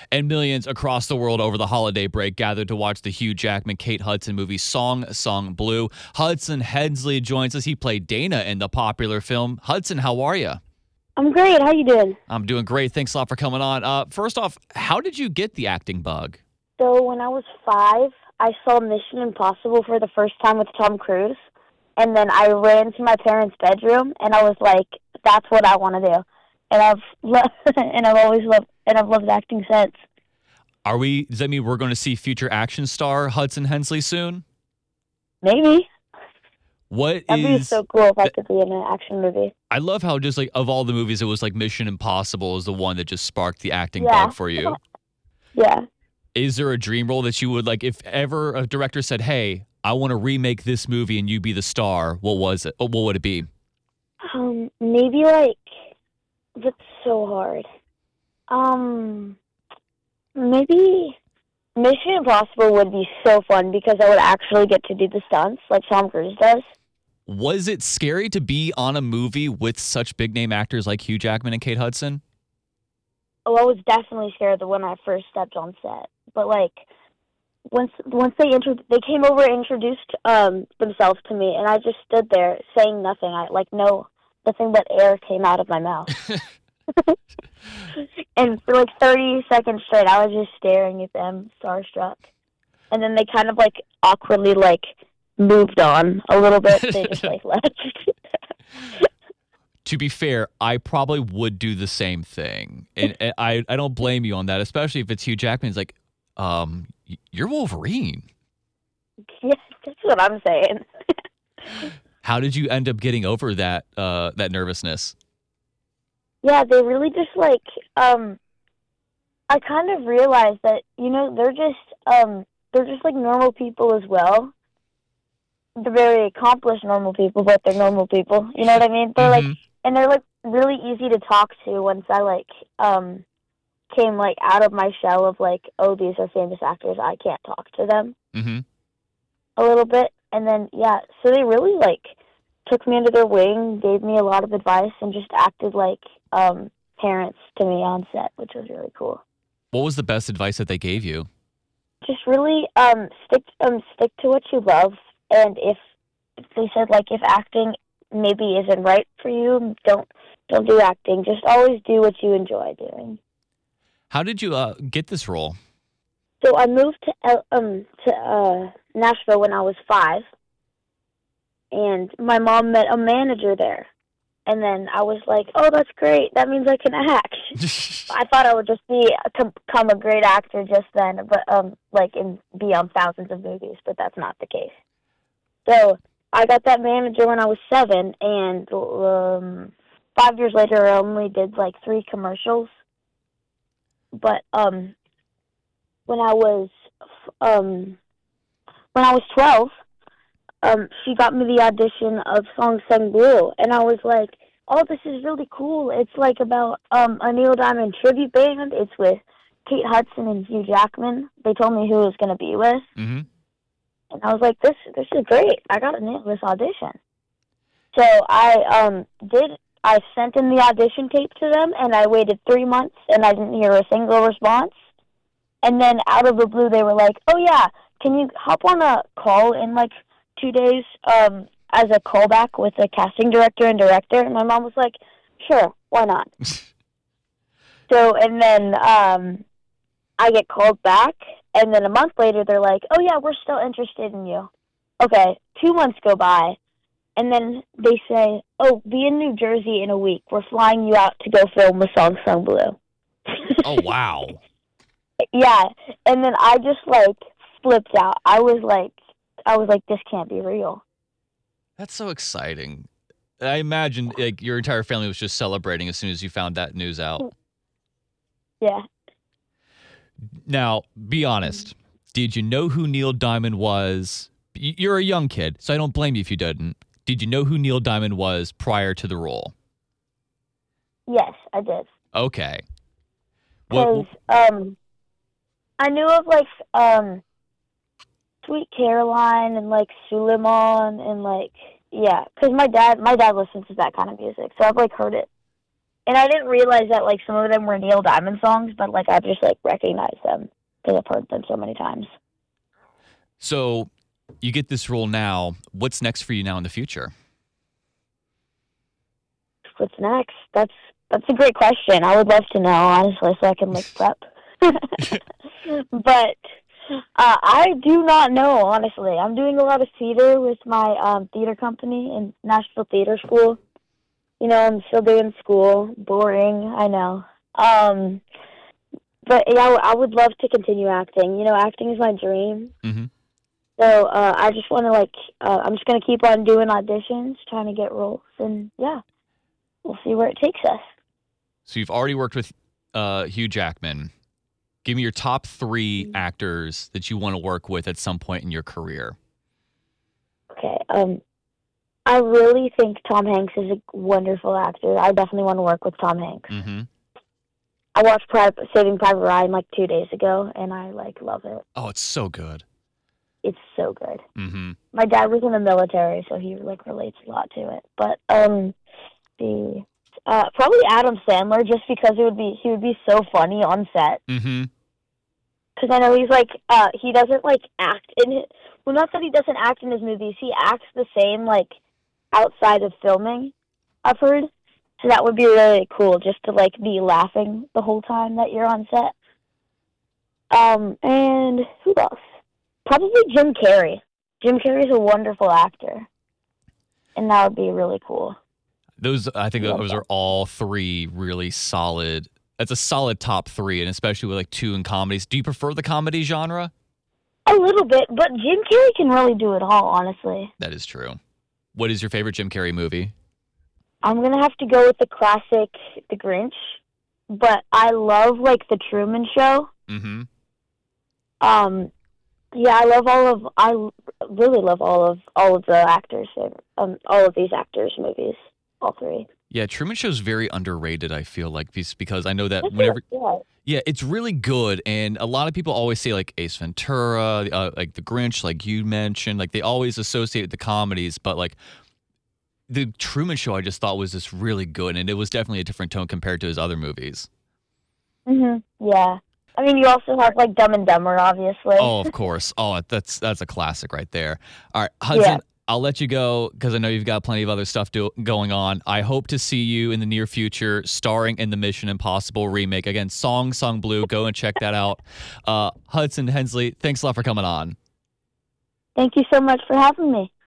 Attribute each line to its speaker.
Speaker 1: And millions across the world over the holiday break gathered to watch the Hugh Jackman, Kate Hudson movie Song Sung Blue. Hudson Hensley joins us. He played Dana in the popular film. Hudson, how are you?
Speaker 2: I'm great. How you doing?
Speaker 1: I'm doing great. Thanks a lot for coming on. First off, how did you get the acting bug?
Speaker 2: So when I was 5, I saw Mission Impossible for the first time with Tom Cruise, and then I ran to my parents' bedroom, and I was like, "That's what I want to do." And I've loved acting since.
Speaker 1: Does that mean we're going to see future action star Hudson Hensley soon?
Speaker 2: Maybe. That'd be
Speaker 1: is
Speaker 2: so cool if I could be in an action movie.
Speaker 1: I love how just like of all the movies, it was like Mission Impossible is the one that just sparked the acting
Speaker 2: Yeah.
Speaker 1: bug for you.
Speaker 2: Yeah.
Speaker 1: Is there a dream role that you would like if ever a director said, "Hey, I want to remake this movie and you be the star"? What was it? What would it be?
Speaker 2: Maybe like that's so hard. Maybe Mission Impossible would be so fun because I would actually get to do the stunts like Tom Cruise does.
Speaker 1: Was it scary to be on a movie with such big name actors like Hugh Jackman and Kate Hudson?
Speaker 2: Oh, I was definitely scared when I first stepped on set. But like once they came over and introduced themselves to me, and I just stood there saying nothing. Nothing but air came out of my mouth. And for like 30 seconds straight, I was just staring at them, starstruck. And then they kind of like awkwardly like moved on a little bit. They just like left.
Speaker 1: To be fair, I probably would do the same thing. And I don't blame you on that, especially if it's Hugh Jackman. He's like, you're Wolverine.
Speaker 2: Yeah, that's what I'm saying.
Speaker 1: How did you end up getting over that nervousness?
Speaker 2: Yeah, they really just like I kind of realized that, they're just like normal people as well. They're very accomplished normal people, but they're normal people. You know what I mean? They're like, and they're like really easy to talk to once I like came like out of my shell of like, oh, these are famous actors. I can't talk to them a little bit. And then, yeah, so they really like took me under their wing, gave me a lot of advice, and just acted like parents to me on set, which was really cool.
Speaker 1: What was the best advice that they gave you?
Speaker 2: Just really stick to what you love, and if they said like if acting maybe isn't right for you, don't do acting. Just always do what you enjoy doing.
Speaker 1: How did you get this role?
Speaker 2: So I moved to Nashville when I was 5, and my mom met a manager there. And then I was like, oh, that's great. That means I can act. I thought I would just become a great actor just then, but and be on thousands of movies, but that's not the case. So I got that manager when I was 7, and 5 years later, I only did like 3 commercials. But when I was 12. She got me the audition of Song Sung Blue, and I was like, oh, this is really cool. It's like about a Neil Diamond tribute band. It's with Kate Hudson and Hugh Jackman. They told me who it was going to be with. And I was like, this is great. I got to nail this audition. So I sent in the audition tape to them, and I waited 3 months, and I didn't hear a single response. And then out of the blue, they were like, oh, yeah, can you hop on a call in like 2 days as a callback with the casting director and director? And my mom was like, sure, why not? So, and then I get called back, and then a month later they're like, oh yeah, we're still interested in you. Okay, 2 months go by, and then they say, oh, be in New Jersey in a week. We're flying you out to go film a Song Sung Blue.
Speaker 1: Oh, wow.
Speaker 2: Yeah, and then I just like flipped out. I was like, this can't be real.
Speaker 1: That's so exciting. I imagine like your entire family was just celebrating as soon as you found that news out.
Speaker 2: Yeah.
Speaker 1: Now, be honest. Did you know who Neil Diamond was? You're a young kid, so I don't blame you if you didn't. Did you know who Neil Diamond was prior to the role?
Speaker 2: Yes, I did.
Speaker 1: Okay.
Speaker 2: Because I knew of like Sweet Caroline and like Suleiman and like, yeah, because my dad listens to that kind of music, so I've like heard it. And I didn't realize that like some of them were Neil Diamond songs, but like I just like recognized them because I've heard them so many times.
Speaker 1: So you get this role now. What's next for you now in the future?
Speaker 2: What's next? That's a great question. I would love to know, honestly, so I can like prep. But I do not know, honestly. I'm doing a lot of theater with my theater company in Nashville Theater School. You know, I'm still doing school. Boring, I know. But yeah, I would love to continue acting. You know, acting is my dream.
Speaker 1: Mm-hmm.
Speaker 2: So I just want to like, I'm just going to keep on doing auditions, trying to get roles, and yeah, we'll see where it takes us.
Speaker 1: So you've already worked with Hugh Jackman. Give me your top 3 actors that you want to work with at some point in your career.
Speaker 2: Okay. I really think Tom Hanks is a wonderful actor. I definitely want to work with Tom Hanks.
Speaker 1: Mm-hmm.
Speaker 2: I watched Saving Private Ryan like 2 days ago, and I like love it.
Speaker 1: Oh, it's so good.
Speaker 2: It's so good.
Speaker 1: Mm-hmm.
Speaker 2: My dad was in the military, so he like relates a lot to it. But probably Adam Sandler, just because he would be so funny on set.
Speaker 1: Mm-hmm.
Speaker 2: Because I know he's like he doesn't like act in it. Well, not that he doesn't act in his movies. He acts the same like outside of filming, I've heard. So that would be really cool, just to like be laughing the whole time that you're on set. And who else? Probably Jim Carrey. Jim Carrey's a wonderful actor, and that would be really cool.
Speaker 1: I think those are all 3 really solid. That's a solid top 3, and especially with like 2 in comedies. Do you prefer the comedy genre?
Speaker 2: A little bit, but Jim Carrey can really do it all, honestly.
Speaker 1: That is true. What is your favorite Jim Carrey movie?
Speaker 2: I'm going to have to go with the classic The Grinch, but I love like The Truman Show.
Speaker 1: Mm-hmm.
Speaker 2: Yeah, I really love all of the actors, all of these actors' movies, all 3.
Speaker 1: Yeah, Truman Show's very underrated, I feel like, because I know that whenever... Yeah, it's really good, and a lot of people always say, like, Ace Ventura, like The Grinch, like you mentioned, like, they always associate the comedies, but, like, the Truman Show I just thought was just really good, and it was definitely a different tone compared to his other movies.
Speaker 2: Mm-hmm, yeah. I mean, you also have, like, Dumb and Dumber, obviously.
Speaker 1: Oh, of course. Oh, that's a classic right there. All right, Hudson, I'll let you go because I know you've got plenty of other stuff going on. I hope to see you in the near future starring in the Mission Impossible remake. Again, Song Sung Blue. Go and check that out. Hudson Hensley, thanks a lot for coming on.
Speaker 2: Thank you so much for having me.